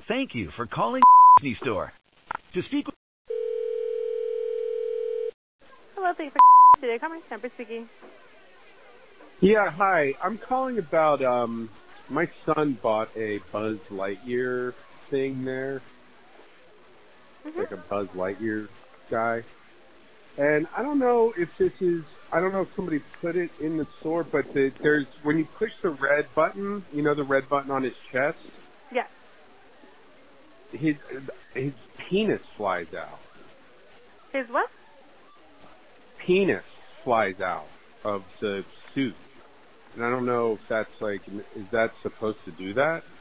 Thank you for calling Disney Store. To speak with... Hello, thank you for today. Commerce Temper speaking. Yeah, hi. I'm calling about, my son bought a Buzz Lightyear thing there. Mm-hmm. Like a Buzz Lightyear guy. And I don't know if I don't know if somebody put it in the store, but there's, when you push the red button, you know, the red button on his chest, Yeah. his penis flies out. His what? Penis flies out of the suit. And I don't know if that's like, is that supposed to do that?